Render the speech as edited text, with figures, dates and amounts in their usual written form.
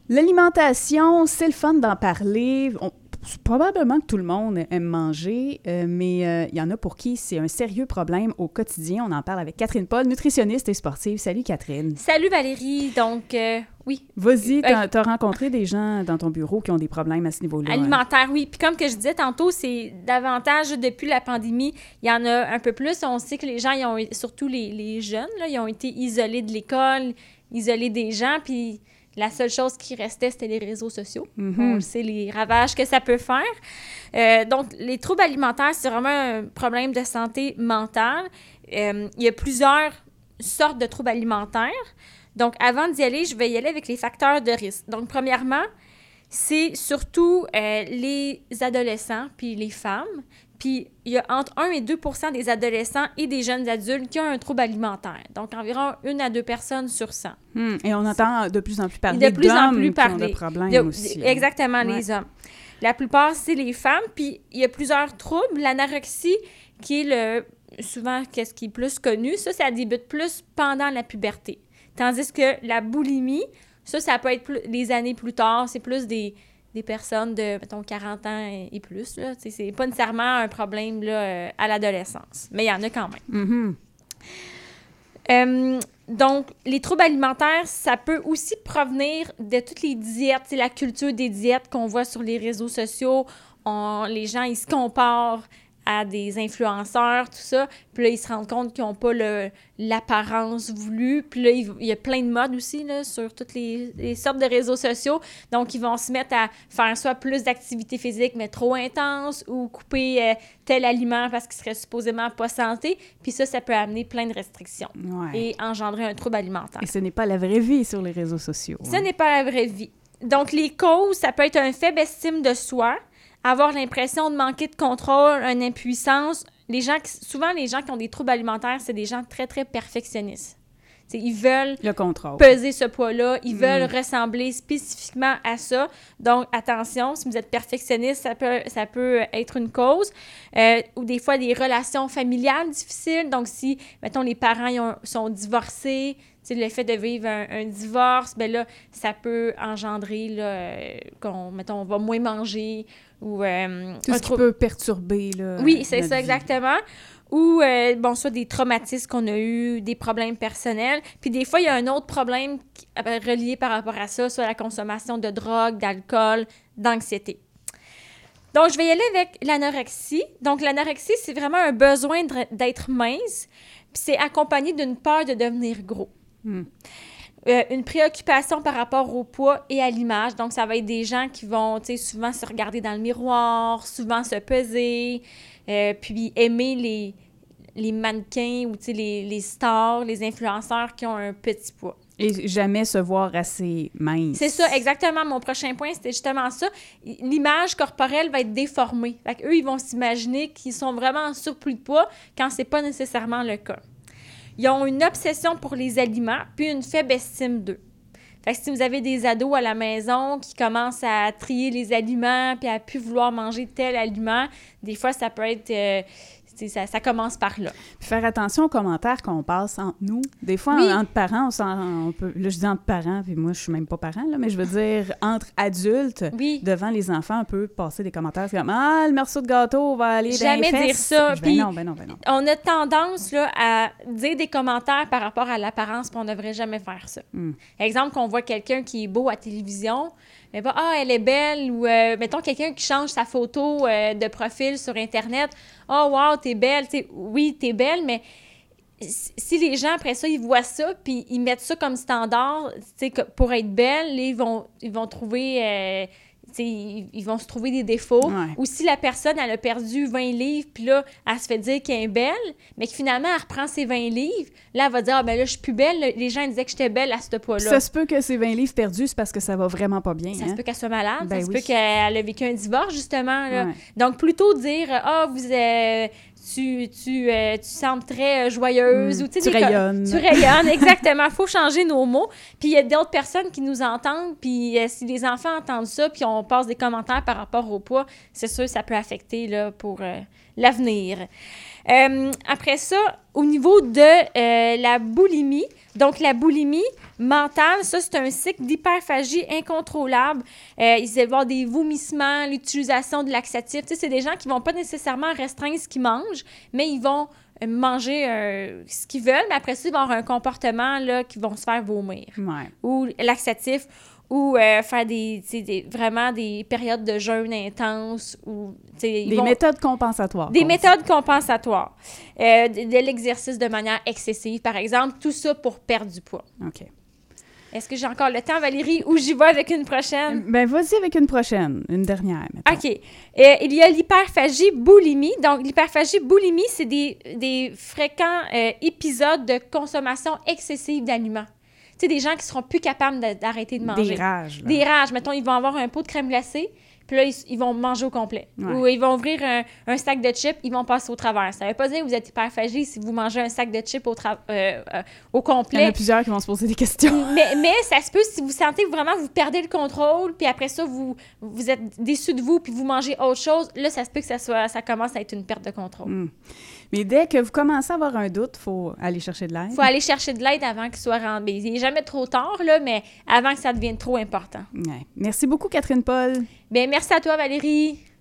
L'alimentation, c'est le fun d'en parler. Probablement que tout le monde aime manger, mais il y en a pour qui c'est un sérieux problème au quotidien. On en parle avec Catherine Paul, nutritionniste et sportive. Salut Catherine. Salut Valérie. Donc, oui. Vas-y, t'as rencontré des gens dans ton bureau qui ont des problèmes à ce niveau-là. Alimentaire, oui. Puis comme que je disais tantôt, c'est davantage depuis la pandémie, il y en a un peu plus. On sait que les gens, surtout les jeunes, là, ils ont été isolés de l'école, isolés des gens, puis la seule chose qui restait, c'était les réseaux sociaux. On le sait, les ravages que ça peut faire. Donc, les troubles alimentaires, c'est vraiment un problème de santé mentale. Il y a plusieurs sortes de troubles alimentaires. Donc, avant d'y aller, je vais y aller avec les facteurs de risque. Donc, premièrement, c'est surtout les adolescents puis les femmes. Puis, il y a entre 1 et 2 % des adolescents et des jeunes adultes qui ont un trouble alimentaire. Donc, environ 1 à 2 personnes sur 100. Et on entend de plus en plus parler d'hommes qui ont des problèmes aussi. Exactement, les hommes. La plupart, c'est les femmes. Puis, il y a plusieurs troubles. L'anorexie, qui est souvent qu'est-ce qui est plus connu, ça débute plus pendant la puberté. Tandis que la boulimie, ça peut être les années plus tard. C'est plus des personnes de, mettons, 40 ans et plus. Là. C'est pas nécessairement un problème là, à l'adolescence, mais il y en a quand même. Donc, les troubles alimentaires, ça peut aussi provenir de toutes les diètes, c'est la culture des diètes qu'on voit sur les réseaux sociaux. Les gens, ils se comparent à des influenceurs, tout ça. Puis là, ils se rendent compte qu'ils n'ont pas l'apparence voulue. Puis là, il y a plein de modes aussi là, sur toutes les sortes de réseaux sociaux. Donc, ils vont se mettre à faire soit plus d'activité physique, mais trop intense, ou couper tel aliment parce qu'il serait supposément pas santé. Puis ça peut amener plein de restrictions et engendrer un trouble alimentaire. Et ce n'est pas la vraie vie sur les réseaux sociaux. Ce n'est pas la vraie vie. Donc, les causes, ça peut être une faible estime de soi, avoir l'impression de manquer de contrôle, une impuissance. Souvent, les gens qui ont des troubles alimentaires, c'est des gens très, très perfectionnistes. T'sais, ils veulent le contrôle. Peser ce poids-là, ils veulent ressembler spécifiquement à ça. Donc, attention, si vous êtes perfectionniste, ça peut être une cause. Ou des fois, des relations familiales difficiles. Donc, si, mettons, les parents sont divorcés, le fait de vivre un divorce, bien là, ça peut engendrer là, on va moins manger ou... tout ce qui peut perturber là, oui, c'est ça, vie. Exactement. Ou, soit des traumatismes qu'on a eus, des problèmes personnels. Puis des fois, il y a un autre problème relié par rapport à ça, soit la consommation de drogue, d'alcool, d'anxiété. Donc, je vais y aller avec l'anorexie. Donc, l'anorexie, c'est vraiment un besoin d'être mince, puis c'est accompagné d'une peur de devenir gros. Une préoccupation par rapport au poids et à l'image. Donc, ça va être des gens qui vont, souvent se regarder dans le miroir, souvent se peser, puis aimer les mannequins ou, les stars, les influenceurs qui ont un petit poids. Et jamais se voir assez mince. C'est ça, exactement. Mon prochain point, c'était justement ça. L'image corporelle va être déformée. Fait qu'eux, ils vont s'imaginer qu'ils sont vraiment en surplus de poids quand c'est pas nécessairement le cas. Ils ont une obsession pour les aliments, puis une faible estime d'eux. Fait que si vous avez des ados à la maison qui commencent à trier les aliments, puis à plus vouloir manger tel aliment, des fois, ça peut être... ça commence par là. Faire attention aux commentaires qu'on passe entre nous. Des fois, entre parents, on peut... Là, je dis entre parents, puis moi, je suis même pas parent, là, mais je veux dire, entre adultes, devant les enfants, on peut passer des commentaires comme « Ah, le morceau de gâteau va aller dans les fesses. » Jamais dire ça. Ben non. On a tendance là, à dire des commentaires par rapport à l'apparence, puis on ne devrait jamais faire ça. Exemple, qu'on voit quelqu'un qui est beau à la télévision, mais pas « Ah, elle est belle » ou mettons quelqu'un qui change sa photo de profil sur Internet. « Oh, wow, t'es belle. » Oui, t'es belle, mais si les gens, après ça, ils voient ça, puis ils mettent ça comme standard, pour être belle, ils vont trouver... ils vont se trouver des défauts. Ouais. Ou si la personne, elle a perdu 20 livres, puis là, elle se fait dire qu'elle est belle, mais que finalement, elle reprend ses 20 livres, là, elle va dire « Ah, ben là, je suis plus belle. Les gens disaient que j'étais belle à ce poids-là. » Ça se peut que ces 20 livres perdus, c'est parce que ça va vraiment pas bien. Ça se peut qu'elle soit malade. Ben ça se peut qu'elle a vécu un divorce, justement. Là. Ouais. Donc, plutôt dire « Ah, tu sembles très joyeuse. » ou tu rayonnes. Tu rayonnes, exactement. Il faut changer nos mots. Puis il y a d'autres personnes qui nous entendent, puis si les enfants entendent ça, puis on passe des commentaires par rapport au poids, c'est sûr que ça peut affecter là, pour l'avenir. Après ça, au niveau de la boulimie, donc la boulimie mentale, ça, c'est un cycle d'hyperphagie incontrôlable. Il va y avoir des vomissements, l'utilisation de laxatifs. Tu sais, c'est des gens qui vont pas nécessairement restreindre ce qu'ils mangent, mais ils vont manger ce qu'ils veulent, mais après ça, ils vont avoir un comportement là, qui vont se faire vomir. Ouais. Ou laxatif, ou faire vraiment des périodes de jeûne intenses. Ou, des méthodes compensatoires. Des méthodes compensatoires. De l'exercice de manière excessive, par exemple. Tout ça pour perdre du poids. OK. Est-ce que j'ai encore le temps, Valérie, ou j'y vais avec une prochaine? Ben vas-y avec une prochaine, une dernière, mettons. OK. Il y a l'hyperphagie-boulimie. Donc, l'hyperphagie-boulimie, c'est des fréquents épisodes de consommation excessive d'aliments. Tu sais, des gens qui seront plus capables d'arrêter de manger. Des rages, là. Des rages. Mettons, ils vont avoir un pot de crème glacée, puis là, ils vont manger au complet. Ouais. Ou ils vont ouvrir un sac de chips, ils vont passer au travers. Ça ne veut pas dire que vous êtes hyperphagie si vous mangez un sac de chips au complet. Il y en a plusieurs qui vont se poser des questions. mais ça se peut, si vous sentez que vraiment vous perdez le contrôle, puis après ça, vous êtes déçu de vous, puis vous mangez autre chose, là, ça se peut que ça commence à être une perte de contrôle. Mais dès que vous commencez à avoir un doute, il faut aller chercher de l'aide. Il faut aller chercher de l'aide avant qu'il soit rendu. Il n'est jamais trop tard, là, mais avant que ça devienne trop important. Ouais. Merci beaucoup, Catherine Paul. Bien, merci à toi, Valérie.